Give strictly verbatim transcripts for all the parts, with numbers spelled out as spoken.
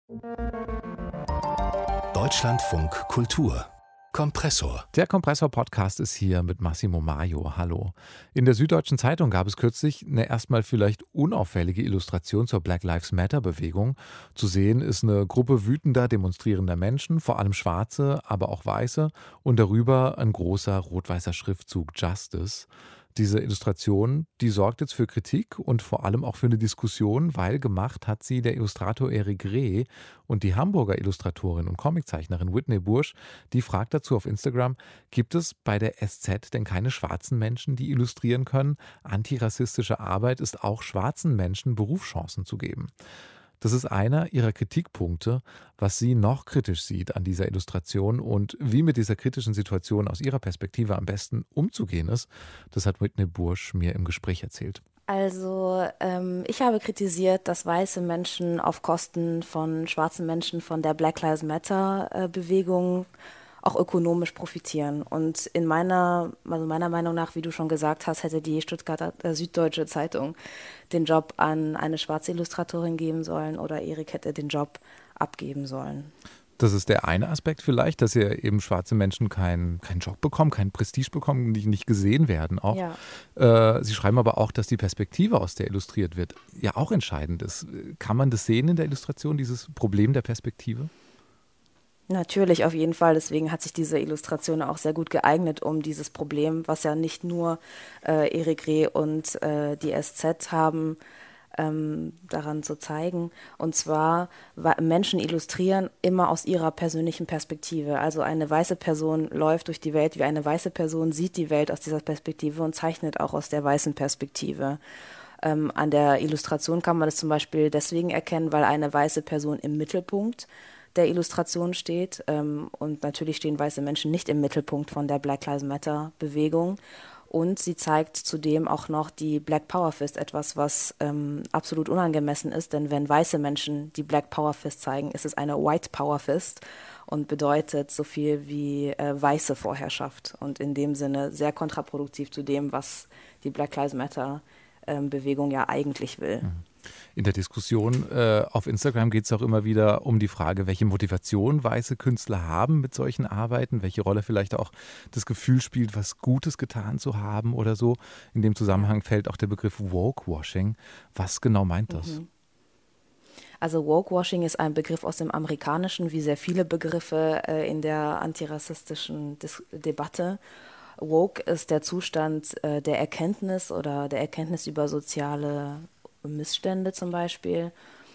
Deutschlandfunk Kultur Kompressor. Der Kompressor-Podcast ist hier mit Massimo Maio. Hallo. In der Süddeutschen Zeitung gab es kürzlich eine erstmal vielleicht unauffällige Illustration zur Black Lives Matter-Bewegung. Zu sehen ist eine Gruppe wütender, demonstrierender Menschen, vor allem Schwarze, aber auch Weiße, und darüber ein großer rot-weißer Schriftzug Justice. Diese Illustration, die sorgt jetzt für Kritik und vor allem auch für eine Diskussion, weil gemacht hat sie der Illustrator Erik Reh, und die Hamburger Illustratorin und Comiczeichnerin Whitney Bursch, die fragt dazu auf Instagram: Gibt es bei der S Z denn keine schwarzen Menschen, die illustrieren können? Antirassistische Arbeit ist auch schwarzen Menschen Berufschancen zu geben. Das ist einer ihrer Kritikpunkte, was sie noch kritisch sieht an dieser Illustration, und wie mit dieser kritischen Situation aus ihrer Perspektive am besten umzugehen ist. Das hat Whitney Bursch mir im Gespräch erzählt. Also ähm, ich habe kritisiert, dass weiße Menschen auf Kosten von schwarzen Menschen von der Black Lives Matter äh, Bewegung auch ökonomisch profitieren. Und in meiner, also meiner Meinung nach, wie du schon gesagt hast, hätte die Stuttgarter äh, Süddeutsche Zeitung den Job an eine schwarze Illustratorin geben sollen, oder Erik hätte den Job abgeben sollen. Das ist der eine Aspekt vielleicht, dass ja eben schwarze Menschen keinen keinen Job bekommen, kein Prestige bekommen, die nicht gesehen werden auch. Ja. Äh, Sie schreiben aber auch, dass die Perspektive, aus der illustriert wird, ja auch entscheidend ist. Kann man das sehen in der Illustration, dieses Problem der Perspektive? Natürlich, auf jeden Fall. Deswegen hat sich diese Illustration auch sehr gut geeignet, um dieses Problem, was ja nicht nur äh, Erik Reh und äh, die S Z haben, ähm, daran zu zeigen. Und zwar, Menschen illustrieren immer aus ihrer persönlichen Perspektive. Also eine weiße Person läuft durch die Welt wie eine weiße Person, sieht die Welt aus dieser Perspektive und zeichnet auch aus der weißen Perspektive. Ähm, an der Illustration kann man das zum Beispiel deswegen erkennen, weil eine weiße Person im Mittelpunkt der Illustration steht. Ähm, und natürlich stehen weiße Menschen nicht im Mittelpunkt von der Black Lives Matter Bewegung. Und sie zeigt zudem auch noch die Black Power Fist, etwas, was ähm, absolut unangemessen ist. Denn wenn weiße Menschen die Black Power Fist zeigen, ist es eine White Power Fist und bedeutet so viel wie äh, weiße Vorherrschaft. Und in dem Sinne sehr kontraproduktiv zu dem, was die Black Lives Matter ähm, Bewegung ja eigentlich will. Mhm. In der Diskussion äh, auf Instagram geht es auch immer wieder um die Frage, welche Motivation weiße Künstler haben mit solchen Arbeiten, welche Rolle vielleicht auch das Gefühl spielt, was Gutes getan zu haben oder so. In dem Zusammenhang fällt auch der Begriff Woke-Washing. Was genau meint das? Mhm. Also Woke-Washing ist ein Begriff aus dem Amerikanischen, wie sehr viele Begriffe äh, in der antirassistischen Dis- Debatte. Woke ist der Zustand äh, der Erkenntnis oder der Erkenntnis über soziale Missstände zum Beispiel.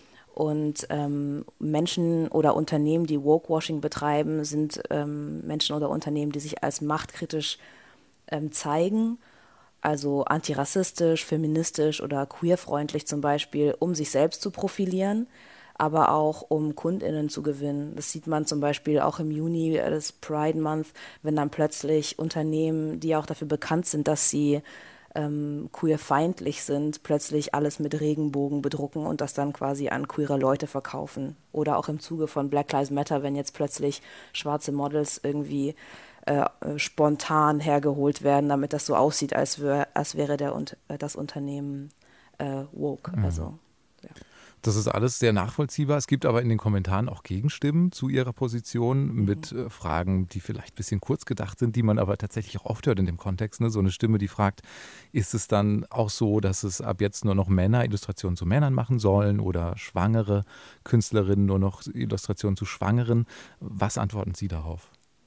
Und ähm, Menschen oder Unternehmen, die Woke-Washing betreiben, sind ähm, Menschen oder Unternehmen, die sich als machtkritisch ähm, zeigen, also antirassistisch, feministisch oder queerfreundlich zum Beispiel, um sich selbst zu profilieren, aber auch um KundInnen zu gewinnen. Das sieht man zum Beispiel auch im Juni, das Pride Month, wenn dann plötzlich Unternehmen, die auch dafür bekannt sind, dass sie Ähm, queerfeindlich sind, plötzlich alles mit Regenbogen bedrucken und das dann quasi an queere Leute verkaufen. Oder auch im Zuge von Black Lives Matter, wenn jetzt plötzlich schwarze Models irgendwie äh, spontan hergeholt werden, damit das so aussieht, als, wär, als wäre der, äh, das Unternehmen äh, woke. Mhm. Also, ja. Das ist alles sehr nachvollziehbar. Es gibt aber in den Kommentaren auch Gegenstimmen zu ihrer Position Mhm. mit äh, Fragen, die vielleicht ein bisschen kurz gedacht sind, die man aber tatsächlich auch oft hört in dem Kontext. Ne? So eine Stimme, die fragt, ist es dann auch so, dass es ab jetzt nur noch Männer Illustrationen zu Männern machen sollen oder schwangere Künstlerinnen nur noch Illustrationen zu Schwangeren? Was antworten Sie darauf?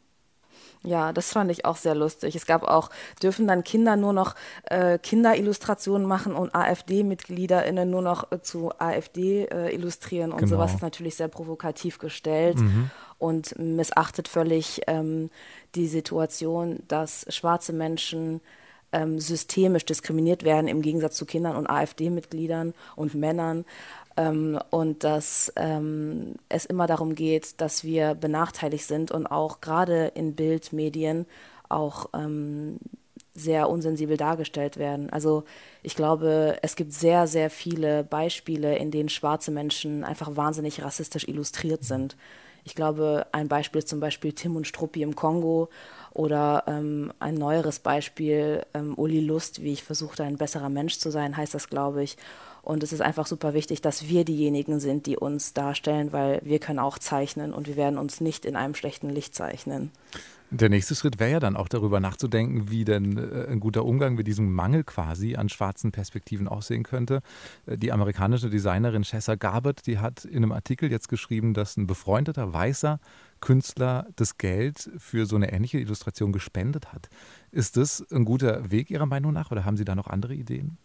Ja, das fand ich auch sehr lustig. Es gab auch, dürfen dann Kinder nur noch äh, Kinderillustrationen machen und AfD-MitgliederInnen nur noch äh, zu AfD äh, illustrieren und Genau. sowas ist natürlich sehr provokativ gestellt Mhm. und missachtet völlig ähm, die Situation, dass schwarze Menschen ähm, systemisch diskriminiert werden im Gegensatz zu Kindern und AfD-Mitgliedern und Männern. Ähm, und dass ähm, es immer darum geht, dass wir benachteiligt sind und auch gerade in Bildmedien auch ähm, sehr unsensibel dargestellt werden. Also ich glaube, es gibt sehr, sehr viele Beispiele, in denen schwarze Menschen einfach wahnsinnig rassistisch illustriert sind. Ich glaube, ein Beispiel ist zum Beispiel Tim und Struppi im Kongo oder ähm, ein neueres Beispiel, ähm, Uli Lust, wie ich versuchte, ein besserer Mensch zu sein, heißt das, glaube ich. Und es ist einfach super wichtig, dass wir diejenigen sind, die uns darstellen, weil wir können auch zeichnen und wir werden uns nicht in einem schlechten Licht zeichnen. Der nächste Schritt wäre ja dann auch darüber nachzudenken, wie denn äh, ein guter Umgang mit diesem Mangel quasi an schwarzen Perspektiven aussehen könnte. Äh, die amerikanische Designerin Chessa Garbett, die hat in einem Artikel jetzt geschrieben, dass ein befreundeter weißer Künstler das Geld für so eine ähnliche Illustration gespendet hat. Ist das ein guter Weg Ihrer Meinung nach oder haben Sie da noch andere Ideen?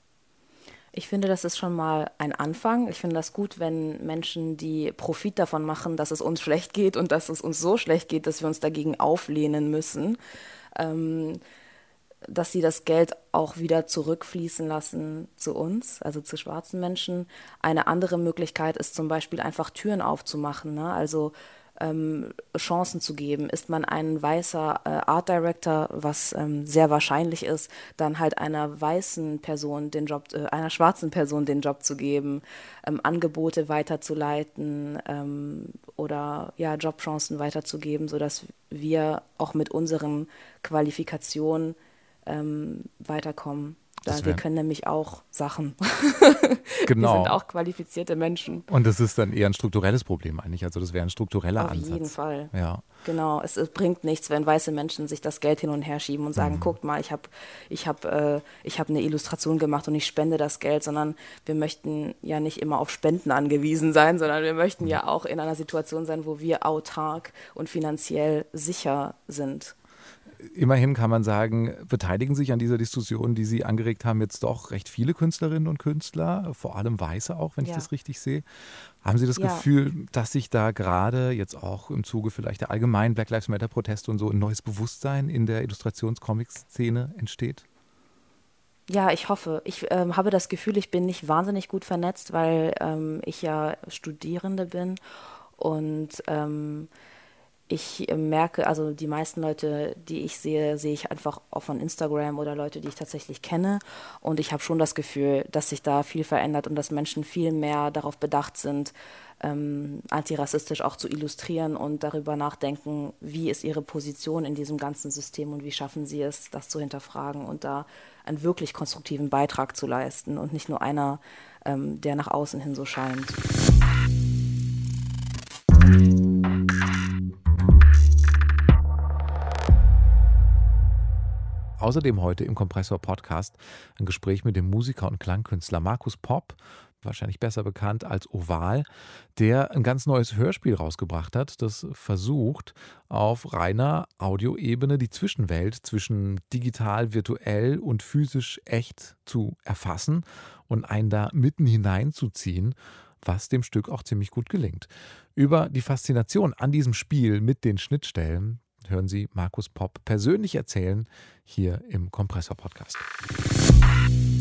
Ich finde, das ist schon mal ein Anfang. Ich finde das gut, wenn Menschen, die Profit davon machen, dass es uns schlecht geht und dass es uns so schlecht geht, dass wir uns dagegen auflehnen müssen, ähm, dass sie das Geld auch wieder zurückfließen lassen zu uns, also zu schwarzen Menschen. Eine andere Möglichkeit ist zum Beispiel einfach Türen aufzumachen, ne? Also ähm, Chancen zu geben. Ist man ein weißer äh, Art Director, was ähm, sehr wahrscheinlich ist, dann halt einer weißen Person den Job, äh, einer schwarzen Person den Job zu geben, ähm, Angebote weiterzuleiten ähm, oder ja, Jobchancen weiterzugeben, sodass wir auch mit unseren Qualifikationen ähm, weiterkommen. Da, wir können nämlich auch Sachen. Genau. Wir sind auch qualifizierte Menschen. Und das ist dann eher ein strukturelles Problem eigentlich. Also das wäre ein struktureller Auf Ansatz. Auf jeden Fall. Ja. Genau. Es, es bringt nichts, wenn weiße Menschen sich das Geld hin und her schieben und sagen, mhm. guckt mal, ich habe ich hab, äh, ich hab eine Illustration gemacht und ich spende das Geld, sondern wir möchten ja nicht immer auf Spenden angewiesen sein, sondern wir möchten mhm. ja auch in einer Situation sein, wo wir autark und finanziell sicher sind. Immerhin kann man sagen, beteiligen sich an dieser Diskussion, die Sie angeregt haben, jetzt doch recht viele Künstlerinnen und Künstler, vor allem Weiße auch, wenn ja. ich das richtig sehe. Haben Sie das ja. Gefühl, dass sich da gerade jetzt auch im Zuge vielleicht der allgemeinen Black Lives Matter Proteste und so ein neues Bewusstsein in der Illustrations-Comic-Szene entsteht? Ja, ich hoffe. Ich ähm, habe das Gefühl, ich bin nicht wahnsinnig gut vernetzt, weil ähm, ich ja Studierende bin und ähm, ich merke, also die meisten Leute, die ich sehe, sehe ich einfach auch von Instagram oder Leute, die ich tatsächlich kenne. Und ich habe schon das Gefühl, dass sich da viel verändert und dass Menschen viel mehr darauf bedacht sind, ähm, antirassistisch auch zu illustrieren und darüber nachdenken, wie ist ihre Position in diesem ganzen System und wie schaffen sie es, das zu hinterfragen und da einen wirklich konstruktiven Beitrag zu leisten und nicht nur einer, ähm, der nach außen hin so scheint. Außerdem heute im Kompressor-Podcast ein Gespräch mit dem Musiker und Klangkünstler Markus Popp, wahrscheinlich besser bekannt als Oval, der ein ganz neues Hörspiel rausgebracht hat, das versucht, auf reiner Audioebene die Zwischenwelt zwischen digital, virtuell und physisch echt zu erfassen und einen da mitten hineinzuziehen, was dem Stück auch ziemlich gut gelingt. Über die Faszination an diesem Spiel mit den Schnittstellen hören Sie Markus Popp persönlich erzählen, hier im Kompressor-Podcast.